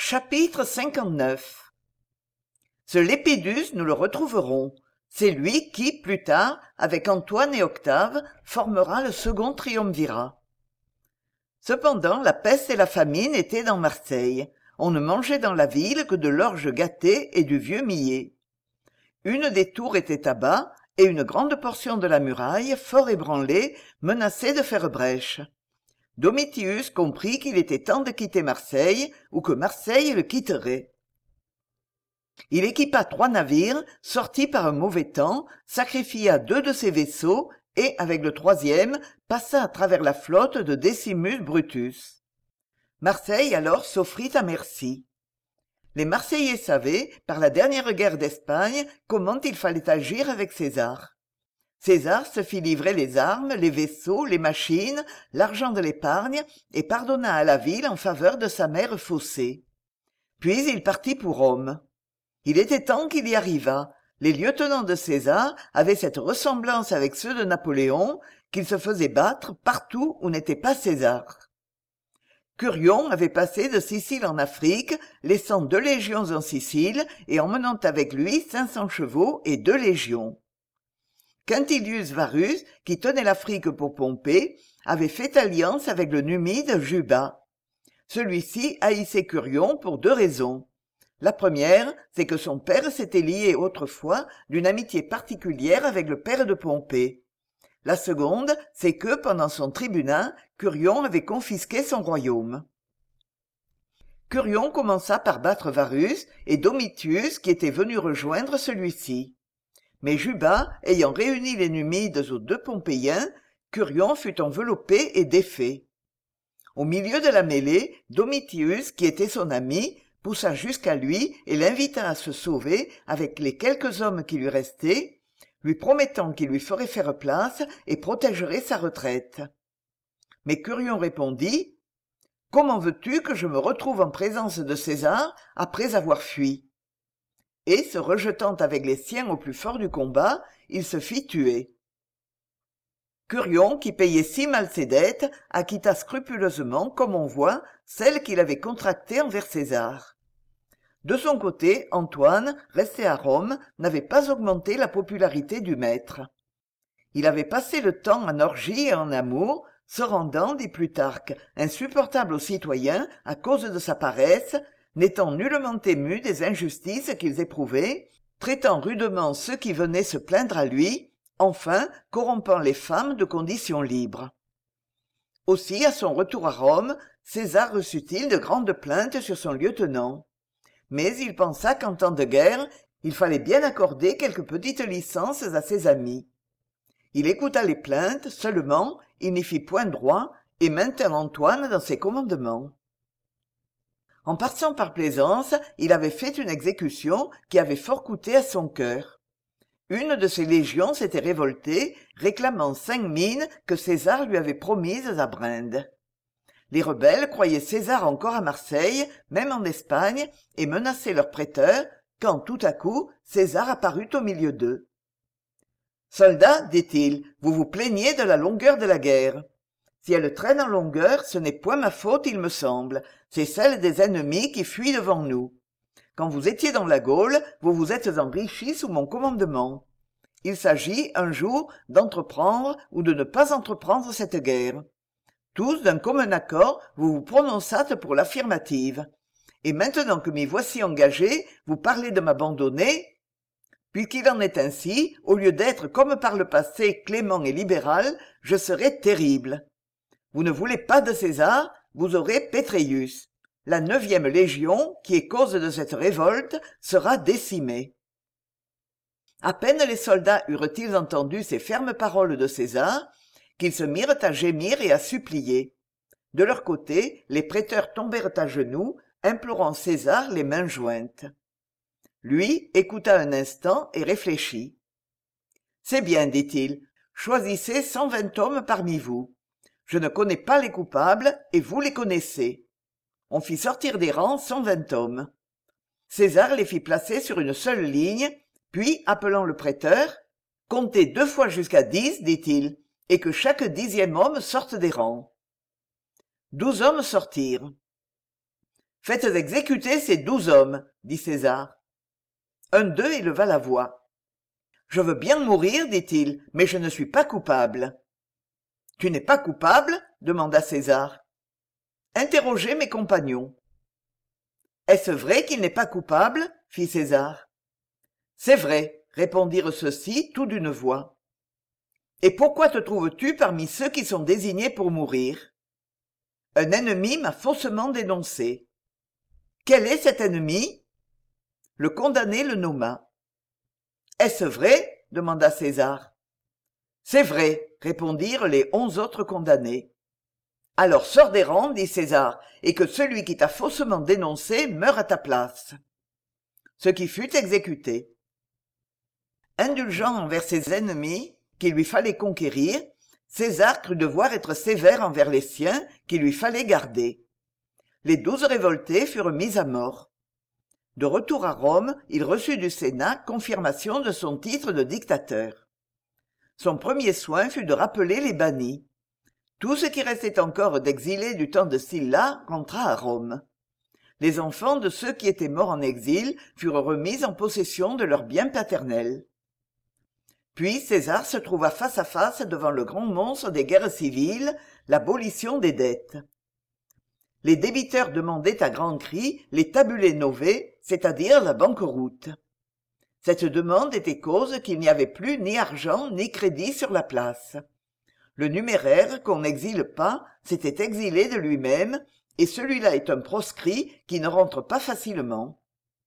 Chapitre 59. Ce Lépidus, nous le retrouverons. C'est lui qui, plus tard, avec Antoine et Octave, formera le second triumvirat. Cependant, la peste et la famine étaient dans Marseille. On ne mangeait dans la ville que de l'orge gâtée et du vieux millet. Une des tours était à bas, et une grande portion de la muraille, fort ébranlée, menaçait de faire brèche. Domitius comprit qu'il était temps de quitter Marseille, ou que Marseille le quitterait. Il équipa 3 navires, sortit par un mauvais temps, sacrifia 2 de ses vaisseaux, et, avec le 3e, passa à travers la flotte de Decimus Brutus. Marseille alors s'offrit à merci. Les Marseillais savaient, par la dernière guerre d'Espagne, comment il fallait agir avec César. César se fit livrer les armes, les vaisseaux, les machines, l'argent de l'épargne, et pardonna à la ville en faveur de sa mère Phocée. Puis il partit pour Rome. Il était temps qu'il y arrivât. Les lieutenants de César avaient cette ressemblance avec ceux de Napoléon qu'ils se faisaient battre partout où n'était pas César. Curion avait passé de Sicile en Afrique, laissant 2 légions en Sicile et emmenant avec lui 500 chevaux et 2 légions. Quintilius Varus, qui tenait l'Afrique pour Pompée, avait fait alliance avec le numide Juba. Celui-ci haïssait Curion pour 2 raisons. La première, c'est que son père s'était lié autrefois d'une amitié particulière avec le père de Pompée. La seconde, c'est que, pendant son tribunat, Curion avait confisqué son royaume. Curion commença par battre Varus et Domitius qui était venu rejoindre celui-ci. Mais Juba, ayant réuni les Numides aux 2 Pompéiens, Curion fut enveloppé et défait. Au milieu de la mêlée, Domitius, qui était son ami, poussa jusqu'à lui et l'invita à se sauver avec les quelques hommes qui lui restaient, lui promettant qu'il lui ferait faire place et protégerait sa retraite. Mais Curion répondit : « Comment veux-tu que je me retrouve en présence de César après avoir fui ?» Et, se rejetant avec les siens au plus fort du combat, il se fit tuer. Curion, qui payait si mal ses dettes, acquitta scrupuleusement, comme on voit, celles qu'il avait contractées envers César. De son côté, Antoine, resté à Rome, n'avait pas augmenté la popularité du maître. Il avait passé le temps en orgie et en amour, se rendant, dit Plutarque, insupportable aux citoyens à cause de sa paresse, n'étant nullement ému des injustices qu'ils éprouvaient, traitant rudement ceux qui venaient se plaindre à lui, enfin corrompant les femmes de condition libre. Aussi, à son retour à Rome, César reçut-il de grandes plaintes sur son lieutenant. Mais il pensa qu'en temps de guerre, il fallait bien accorder quelques petites licences à ses amis. Il écouta les plaintes, seulement, il n'y fit point droit, et maintint Antoine dans ses commandements. En passant par Plaisance, il avait fait une exécution qui avait fort coûté à son cœur. Une de ses légions s'était révoltée, réclamant 5 mines que César lui avait promises à Brinde. Les rebelles croyaient César encore à Marseille, même en Espagne, et menaçaient leur prêteur, quand tout à coup César apparut au milieu d'eux. « Soldats, dit-il, vous vous plaignez de la longueur de la guerre. Si elle traîne en longueur, ce n'est point ma faute, il me semble, c'est celle des ennemis qui fuient devant nous. Quand vous étiez dans la Gaule, vous vous êtes enrichis sous mon commandement. Il s'agit, un jour, d'entreprendre ou de ne pas entreprendre cette guerre. Tous, d'un commun accord, vous vous prononçâtes pour l'affirmative. Et maintenant que m'y voici engagé, vous parlez de m'abandonner. Puisqu'il en est ainsi, au lieu d'être comme par le passé clément et libéral, je serai terrible. Vous ne voulez pas de César, vous aurez Pétreius. La 9e légion, qui est cause de cette révolte, sera décimée. » À peine les soldats eurent-ils entendu ces fermes paroles de César, qu'ils se mirent à gémir et à supplier. De leur côté, les prêteurs tombèrent à genoux, implorant César les mains jointes. Lui écouta un instant et réfléchit. « C'est bien, dit-il, choisissez 120 hommes parmi vous. Je ne connais pas les coupables, et vous les connaissez. » On fit sortir des rangs 120 hommes. César les fit placer sur une seule ligne, puis, appelant le prêteur, « Comptez 2 fois jusqu'à 10, dit-il, et que chaque 10e homme sorte des rangs. » 12 hommes sortirent. Faites exécuter ces 12 hommes, dit César. Un d'eux éleva la voix. Je veux bien mourir, dit-il, mais je ne suis pas coupable. Tu n'es pas coupable demanda César. Interrogez mes compagnons. Est-ce vrai qu'il n'est pas coupable fit César. C'est vrai, répondirent ceux-ci tout d'une voix. Et pourquoi te trouves-tu parmi ceux qui sont désignés pour mourir? Un ennemi m'a faussement dénoncé. Quel est cet ennemi? Le condamné le nomma. Est-ce vrai demanda César. C'est vrai, répondirent les 11 autres condamnés. Alors sors des rangs, dit César, et que celui qui t'a faussement dénoncé meure à ta place. Ce qui fut exécuté. Indulgent envers ses ennemis, qu'il lui fallait conquérir, César crut devoir être sévère envers les siens, qu'il lui fallait garder. Les 12 révoltés furent mis à mort. De retour à Rome, il reçut du Sénat confirmation de son titre de dictateur. Son premier soin fut de rappeler les bannis. Tout ce qui restait encore d'exilés du temps de Sylla rentra à Rome. Les enfants de ceux qui étaient morts en exil furent remis en possession de leurs biens paternels. Puis César se trouva face à face devant le grand monstre des guerres civiles, l'abolition des dettes. Les débiteurs demandaient à grands cris les tabulae novae, c'est-à-dire la banqueroute. Cette demande était cause qu'il n'y avait plus ni argent ni crédit sur la place. Le numéraire, qu'on n'exile pas, s'était exilé de lui-même, et celui-là est un proscrit qui ne rentre pas facilement.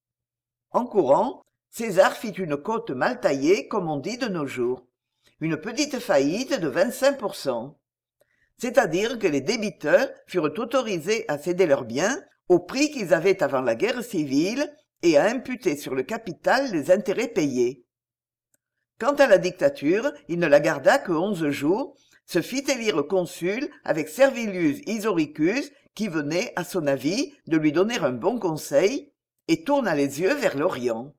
En courant, César fit une côte mal taillée, comme on dit de nos jours, une petite faillite de 25%. C'est-à-dire que les débiteurs furent autorisés à céder leurs biens au prix qu'ils avaient avant la guerre civile et à imputer sur le capital les intérêts payés. Quant à la dictature, il ne la garda que 11 jours, se fit élire consul avec Servilius Isoricus qui venait, à son avis, de lui donner un bon conseil, et tourna les yeux vers l'Orient.